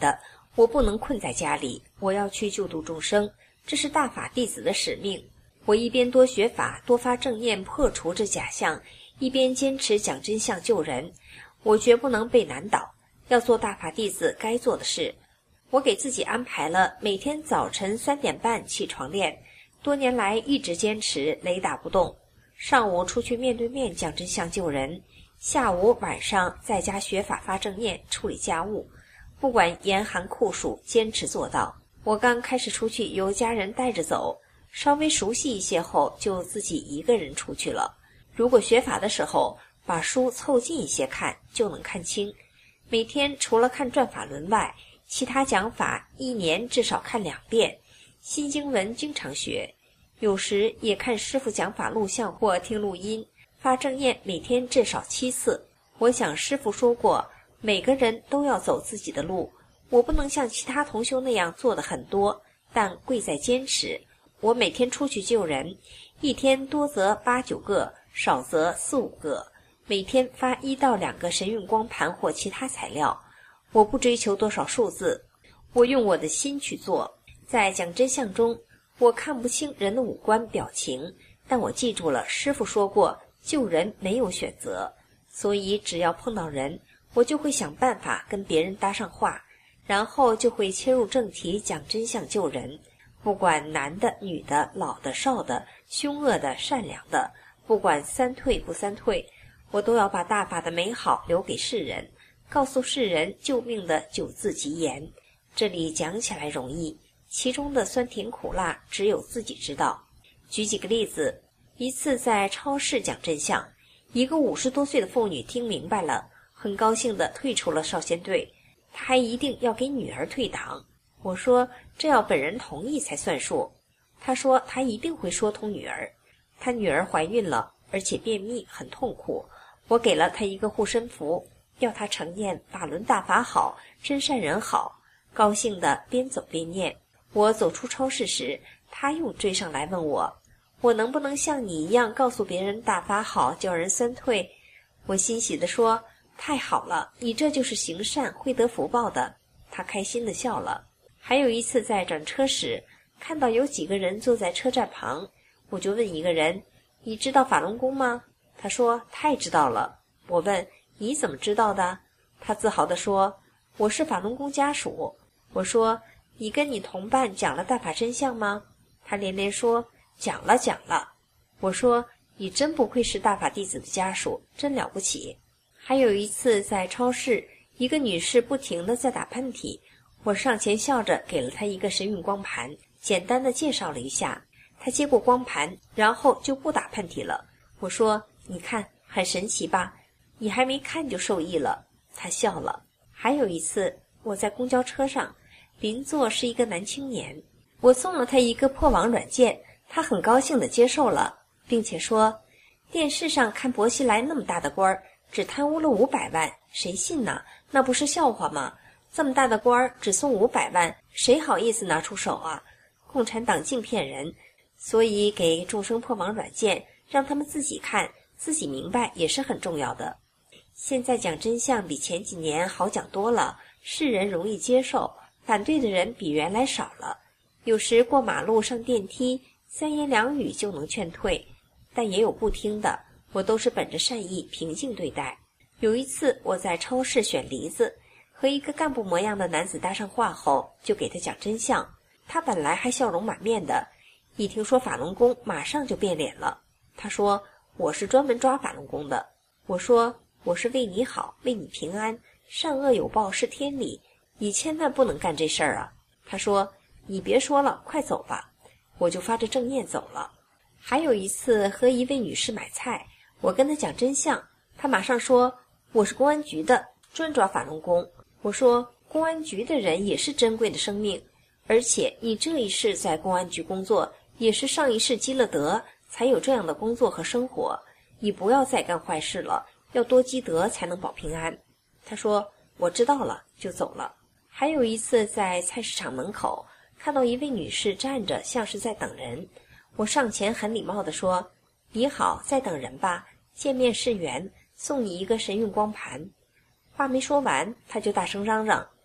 我不能困在家里，我要去救度众生，这是大法弟子的使命。我一边多学法，多发正念，破除这假象，一边坚持讲真相救人。我绝不能被难倒，要做大法弟子该做的事。我给自己安排了每天早晨3点半起床练，多年来一直坚持，雷打不动。上午出去面对面讲真相救人，下午晚上在家学法发正念，处理家务，不管严寒酷暑，坚持做到。我刚开始出去由家人带着走，稍微熟悉一些后就自己一个人出去了。如果学法的时候把书凑近一些看，就能看清。每天除了看转法轮外，其他讲法1年至少看2遍，新经文经常学，有时也看师父讲法录像或听录音。发正念每天至少7次。我想师父说过，每个人都要走自己的路，我不能像其他同修那样做的很多，但贵在坚持。我每天出去救人，一天多则8、9个，少则4、5个，每天发1到2个神韵光盘或其他材料。我不追求多少数字，我用我的心去做。在讲真相中，我看不清人的五官表情，但我记住了师父说过，救人没有选择，所以只要碰到人，我就会想办法跟别人搭上话，然后就会切入正题讲真相救人。不管男的、女的、老的、少的、凶恶的、善良的，不管三退不三退，我都要把大法的美好留给世人，告诉世人救命的9字吉言。这里讲起来容易，其中的酸甜苦辣只有自己知道。举几个例子，一次在超市讲真相，一个50多岁的妇女听明白了，很高兴地退出了少先队，她还一定要给女儿退档。我说这要本人同意才算数。她说她一定会说通女儿。她女儿怀孕了，而且便秘很痛苦，我给了她一个护身符，要她常念法轮大法好，真善人好，高兴地边走边念。我走出超市时，她又追上来问我能不能像你一样告诉别人大法好，叫人三退？我欣喜地说，太好了，你这就是行善会得福报的。她开心地笑了。还有一次在转车时，看到有几个人坐在车站旁，我就问一个人，你知道法轮功吗？他说太知道了。我问你怎么知道的？他自豪地说，我是法轮功家属。我说你跟你同伴讲了大法真相吗？他连连说讲了。我说你真不愧是大法弟子的家属，真了不起。还有一次在超市，一个女士不停地在打喷嚏，我上前笑着给了她一个神韵光盘，简单地介绍了一下。她接过光盘，然后就不打喷嚏了。我说你看很神奇吧，你还没看就受益了。她笑了。还有一次我在公交车上，邻座是一个男青年，我送了他一个破网软件，他很高兴地接受了，并且说，电视上看薄熙来那么大的官儿，只贪污了500万，谁信呢？那不是笑话吗？这么大的官儿只送500万，谁好意思拿出手啊？共产党净骗人，所以给众生破网软件，让他们自己看，自己明白也是很重要的。现在讲真相比前几年好讲多了，世人容易接受，反对的人比原来少了。有时过马路上电梯，3言2语就能劝退，但也有不听的，我都是本着善意平静对待。有一次我在超市选梨子，和一个干部模样的男子搭上话后，就给他讲真相。他本来还笑容满面的，一听说法轮功马上就变脸了。他说我是专门抓法轮功的。我说我是为你好，为你平安，善恶有报是天理，你千万不能干这事儿啊。他说你别说了，快走吧。我就发着正念走了。还有一次和一位女士买菜，我跟她讲真相，她马上说我是公安局的，专抓法轮功。我说公安局的人也是珍贵的生命，而且你这一世在公安局工作，也是上一世积了德，才有这样的工作和生活。你不要再干坏事了，要多积德才能保平安。他说我知道了，就走了。还有一次在菜市场门口，看到一位女士站着，像是在等人。我上前很礼貌地说，你好，在等人吧，见面是缘，送你一个神韵光盘。话没说完，他就大声嚷嚷，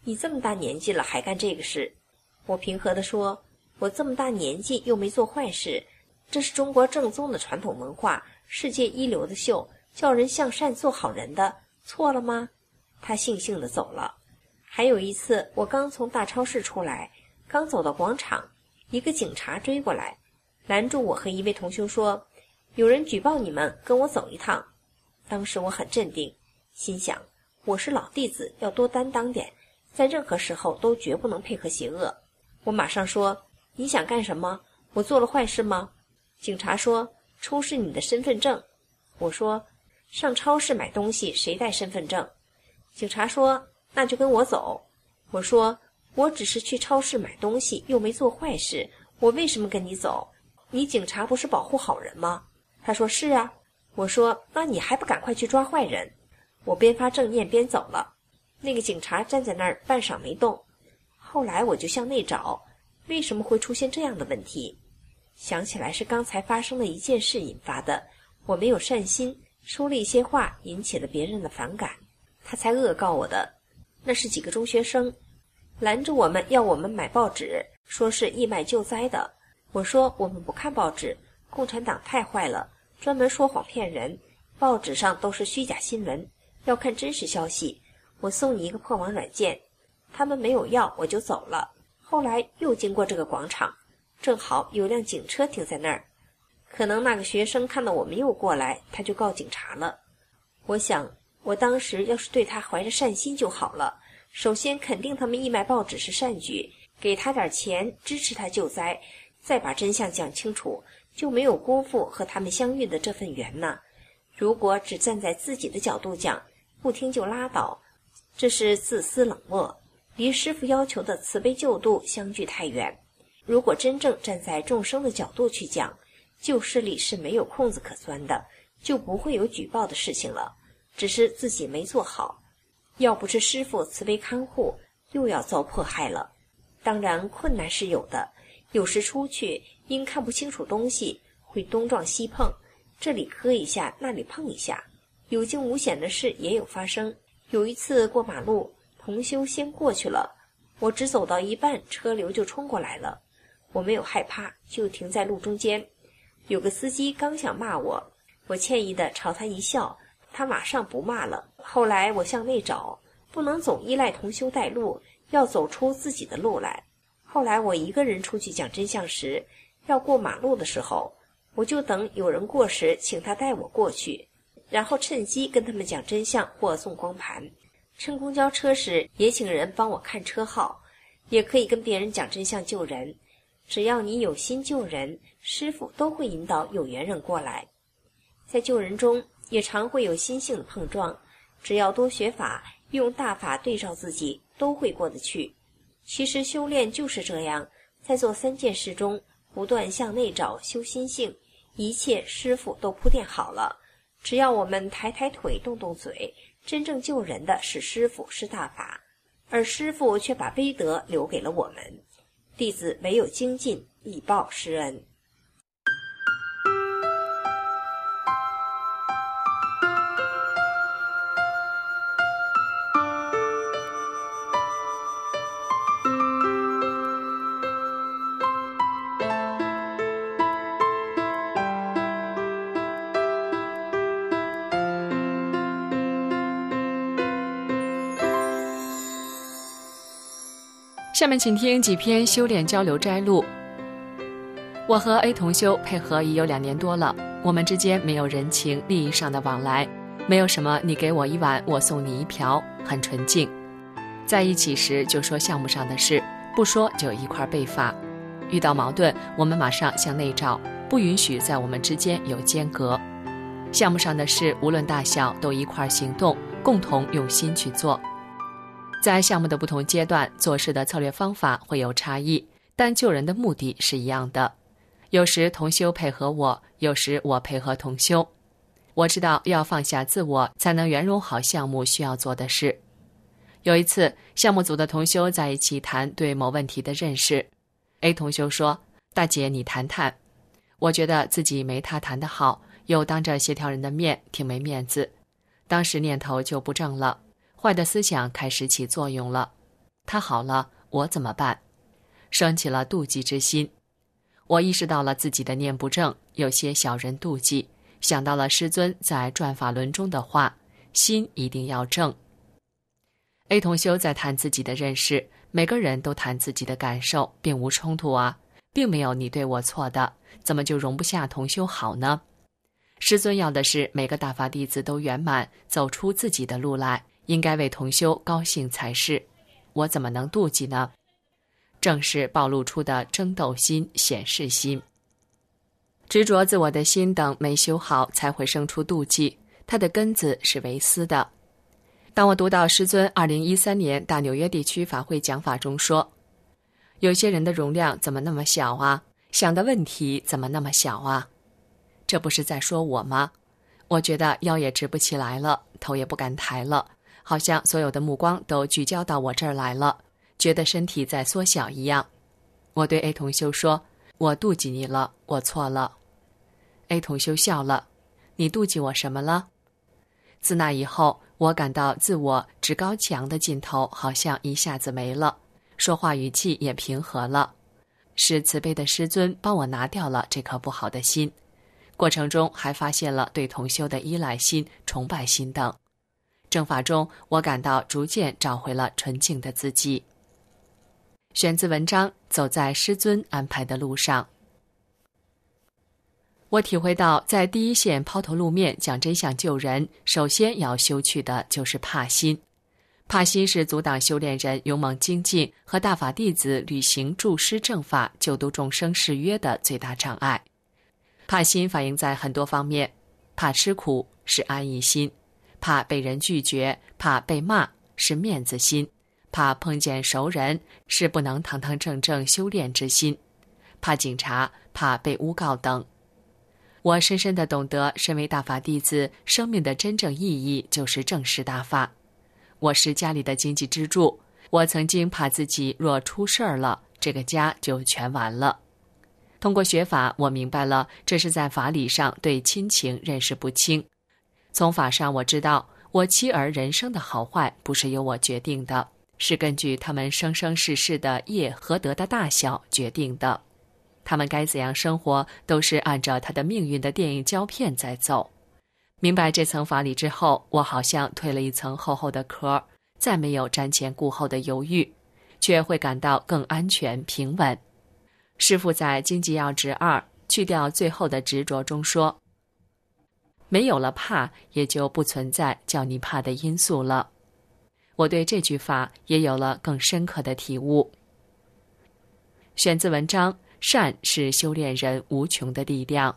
你这么大年纪了还干这个事。我平和地说，我这么大年纪又没做坏事，这是中国正宗的传统文化，世界一流的秀，叫人向善做好人的，错了吗？他悻悻地走了。还有一次，我刚从大超市出来，刚走到广场，一个警察追过来，拦住我和一位同修说，有人举报你们，跟我走一趟。当时我很镇定，心想我是老弟子，要多担当点，在任何时候都绝不能配合邪恶。我马上说，你想干什么？我做了坏事吗？警察说，出示你的身份证。我说，上超市买东西谁带身份证？警察说，那就跟我走。我说，我只是去超市买东西，又没做坏事，我为什么跟你走？你警察不是保护好人吗？他说是啊。我说，那你还不赶快去抓坏人？我边发正念边走了。那个警察站在那儿半晌没动。后来我就向内找，为什么会出现这样的问题？想起来是刚才发生的一件事引发的，我没有善心，说了一些话，引起了别人的反感，他才恶告我的。那是几个中学生拦着我们，要我们买报纸，说是义卖救灾的。我说我们不看报纸，共产党太坏了，专门说谎骗人，报纸上都是虚假新闻，要看真实消息。我送你一个破网软件。他们没有要，我就走了。后来又经过这个广场，正好有辆警车停在那儿，可能那个学生看到我们又过来，他就告警察了。我想我当时要是对他怀着善心就好了，首先肯定他们义卖报纸是善举，给他点钱支持他救灾，再把真相讲清楚，就没有辜负和他们相遇的这份缘呢。如果只站在自己的角度讲，不听就拉倒，这是自私冷漠，离师父要求的慈悲救度相距太远。如果真正站在众生的角度去讲，救世理是没有空子可钻的，就不会有举报的事情了，只是自己没做好。要不是师父慈悲看护，又要遭迫害了。当然困难是有的，有时出去因看不清楚东西，会东撞西碰，这里磕一下，那里碰一下，有惊无险的事也有发生。有一次过马路，同修先过去了，我只走到一半，车流就冲过来了。我没有害怕，就停在路中间。有个司机刚想骂我，我歉意地朝他一笑，他马上不骂了。后来我向内找，不能总依赖同修带路，要走出自己的路来。后来我一个人出去讲真相时，要过马路的时候，我就等有人过时，请他带我过去，然后趁机跟他们讲真相或送光盘。乘公交车时也请人帮我看车号，也可以跟别人讲真相救人。只要你有心救人，师父都会引导有缘人过来。在救人中也常会有心性的碰撞，只要多学法，用大法对照自己，都会过得去。其实修炼就是这样，在做3件事中不断向内找，修心性，一切师父都铺垫好了。只要我们抬抬腿动动嘴，真正救人的是师父，是大法，而师父却把悲德留给了我们。弟子唯有精进，以报师恩。 下面请听几篇修炼交流摘录。我和 A 同修配合已有2年多了，我们之间没有人情利益上的往来，没有什么你给我1碗我送你1瓢，很纯净。在一起时就说项目上的事，不说就一块背法。遇到矛盾，我们马上向内找，不允许在我们之间有间隔。项目上的事无论大小都一块行动，共同用心去做。在项目的不同阶段，做事的策略方法会有差异，但救人的目的是一样的。有时同修配合我，有时我配合同修。我知道要放下自我，才能圆融好项目需要做的事。有一次，项目组的同修在一起谈对某问题的认识。A 同修说：“大姐，你谈谈。”我觉得自己没他谈得好，又当着协调人的面，挺没面子。当时念头就不正了。坏的思想开始起作用了。 他好了，我怎么办？生起了妒忌之心。我意识到了自己的念不正，有些小人妒忌，想到了师尊在转法轮中的话，心一定要正。A 同修在谈自己的认识，每个人都谈自己的感受，并无冲突啊，并没有你对我错的，怎么就容不下同修好呢？师尊要的是每个大法弟子都圆满，走出自己的路来，应该为同修高兴才是，我怎么能妒忌呢？正是暴露出的争斗心、显示心。执着自我的心等没修好，才会生出妒忌，它的根子是为私的。当我读到师尊2013年大纽约地区法会讲法中说，有些人的容量怎么那么小啊，想的问题怎么那么小啊，这不是在说我吗？我觉得腰也直不起来了，头也不敢抬了，好像所有的目光都聚焦到我这儿来了，觉得身体在缩小一样。我对 A 同修说，我妒忌你了，我错了。A 同修笑了，你妒忌我什么了？自那以后，我感到自我趾高气扬的劲头好像一下子没了，说话语气也平和了，是慈悲的师尊帮我拿掉了这颗不好的心，过程中还发现了对同修的依赖心、崇拜心等。正法中，我感到逐渐找回了纯净的自己。选自文章《走在师尊安排的路上》。我体会到，在第一线抛头露面讲真相救人，首先要修去的就是怕心。怕心是阻挡修炼人勇猛精进和大法弟子履行助师正法、救度众生誓约的最大障碍。怕心反映在很多方面，怕吃苦是安逸心，怕被人拒绝，怕被骂是面子心，怕碰见熟人是不能堂堂正正修炼之心，怕警察，怕被诬告等。我深深地懂得，身为大法弟子，生命的真正意义就是正视大法。我是家里的经济支柱，我曾经怕自己若出事儿了，这个家就全完了。通过学法，我明白了，这是在法理上对亲情认识不清。从法上我知道，我妻儿人生的好坏不是由我决定的，是根据他们生生世世的业和德的大小决定的。他们该怎样生活，都是按照他的命运的电影胶片在走。明白这层法理之后，我好像褪了一层厚厚的壳，再没有瞻前顾后的犹豫，却会感到更安全平稳。师父在《经济要旨2去掉最后的执着中说，没有了怕，也就不存在叫你怕的因素了。我对这句法也有了更深刻的体悟。选自文章，善是修炼人无穷的力量。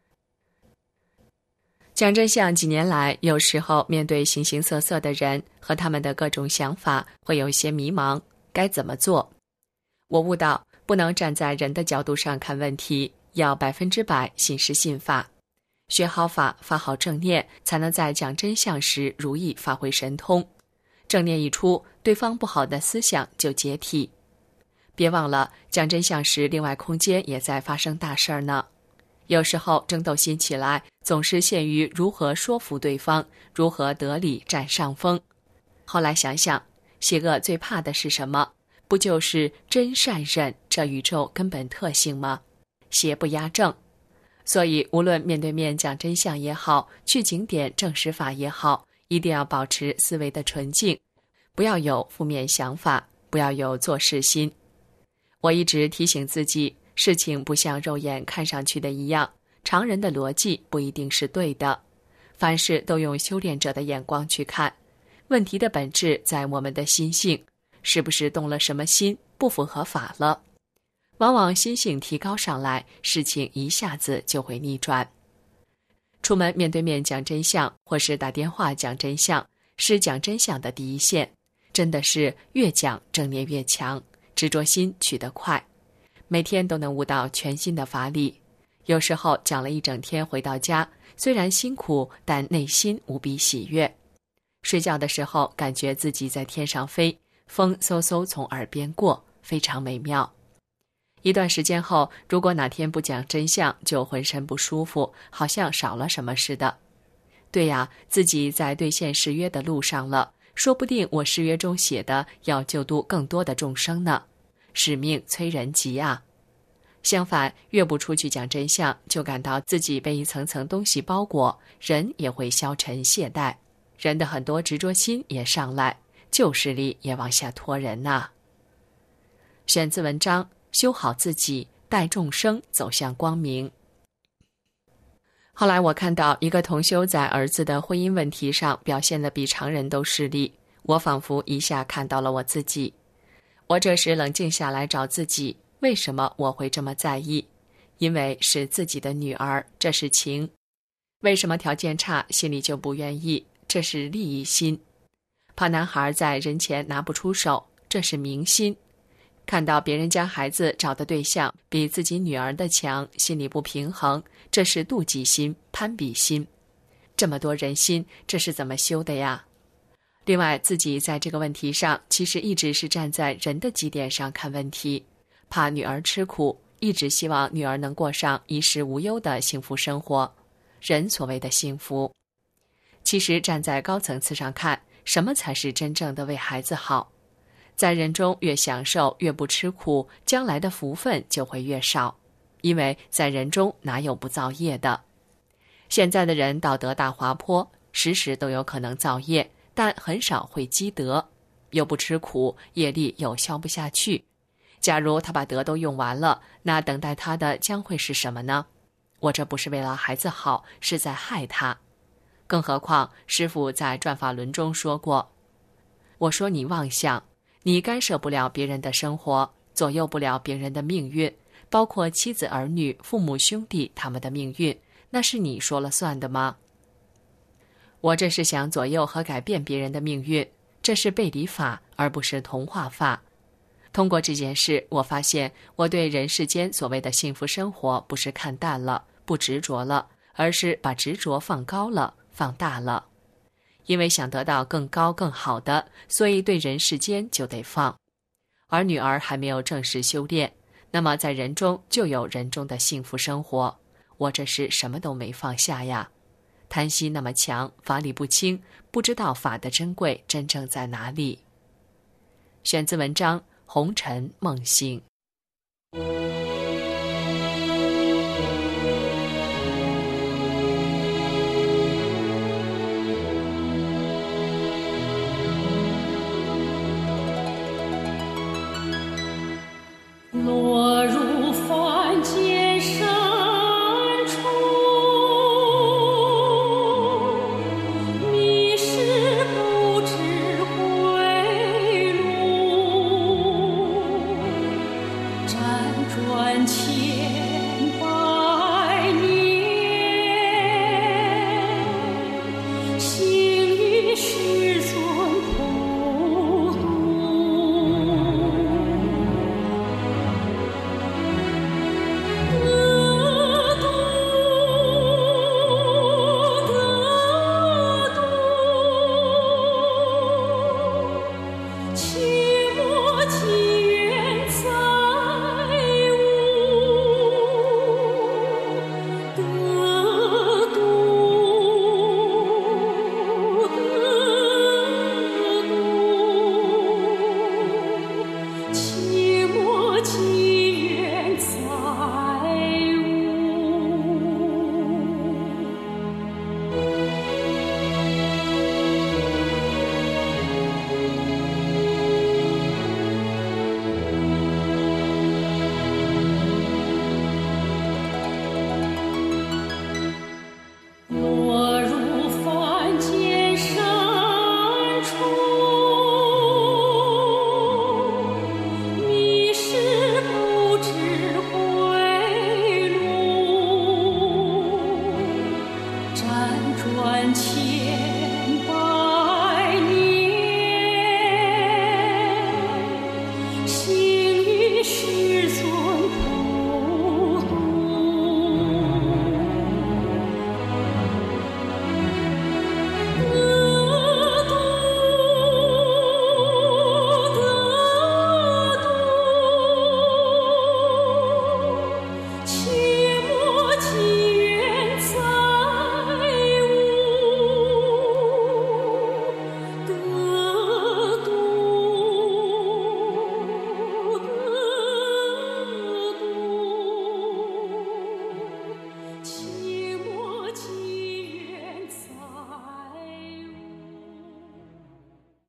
讲真相几年来，有时候面对形形色色的人和他们的各种想法，会有些迷茫，该怎么做？我悟到，不能站在人的角度上看问题，要100%信实信法，学好法，发好正念，才能在讲真相时如意发挥神通。正念一出，对方不好的思想就解体。别忘了，讲真相时，另外空间也在发生大事儿呢。有时候争斗心起来，总是限于如何说服对方，如何得理占上风。后来想想，邪恶最怕的是什么？不就是真善忍这宇宙根本特性吗？邪不压正。所以无论面对面讲真相也好，去景点证实法也好，一定要保持思维的纯净，不要有负面想法，不要有做事心。我一直提醒自己，事情不像肉眼看上去的一样，常人的逻辑不一定是对的。凡事都用修炼者的眼光去看，问题的本质在我们的心性，是不是动了什么心，不符合法了？往往心性提高上来，事情一下子就会逆转。出门面对面讲真相，或是打电话讲真相，是讲真相的第一线，真的是越讲正念越强，执着心取得快，每天都能悟到全新的法理。有时候讲了一整天，回到家虽然辛苦，但内心无比喜悦。睡觉的时候感觉自己在天上飞，风嗖嗖从耳边过，非常美妙。一段时间后，如果哪天不讲真相，就浑身不舒服，好像少了什么似的。对呀，自己在兑现誓约的路上了， 说不定我誓约中写的要救度更多的众生呢，使命催人急啊。相反，越不出去讲真相，就感到自己被一层层东西包裹，人也会消沉懈怠，人的很多执着心也上来，旧势力也往下拖人呐。选自文章《修好自己，带众生走向光明》。后来我看到一个同修在儿子的婚姻问题上表现得比常人都势利，我仿佛一下看到了我自己。我这时冷静下来找自己，为什么我会这么在意？因为是自己的女儿，这是情。为什么条件差，心里就不愿意？这是利益心。怕男孩在人前拿不出手，这是明心。看到别人家孩子找的对象比自己女儿的强，心里不平衡，这是妒忌心、攀比心。这么多人心，这是怎么修的呀？另外，自己在这个问题上其实一直是站在人的基点上看问题，怕女儿吃苦，一直希望女儿能过上衣食无忧的幸福生活。人所谓的幸福，其实站在高层次上看，什么才是真正的为孩子好？在人中越享受，越不吃苦，将来的福分就会越少，因为在人中哪有不造业的？现在的人道德大滑坡，时时都有可能造业，但很少会积德，又不吃苦，业力又消不下去。假如他把德都用完了，那等待他的将会是什么呢？我这不是为了孩子好，是在害他。更何况师父在转法轮中说过，我说你妄想，你干涉不了别人的生活，左右不了别人的命运，包括妻子儿女、父母兄弟他们的命运，那是你说了算的吗？我这是想左右和改变别人的命运，这是背离法，而不是同化法。通过这件事，我发现我对人世间所谓的幸福生活不是看淡了，不执着了，而是把执着放高了，放大了。因为想得到更高更好的，所以对人世间就得放。而女儿还没有正式修炼，那么在人中就有人中的幸福生活。我这是什么都没放下呀，贪心那么强，法理不清，不知道法的珍贵真正在哪里。选自文章《红尘梦醒》。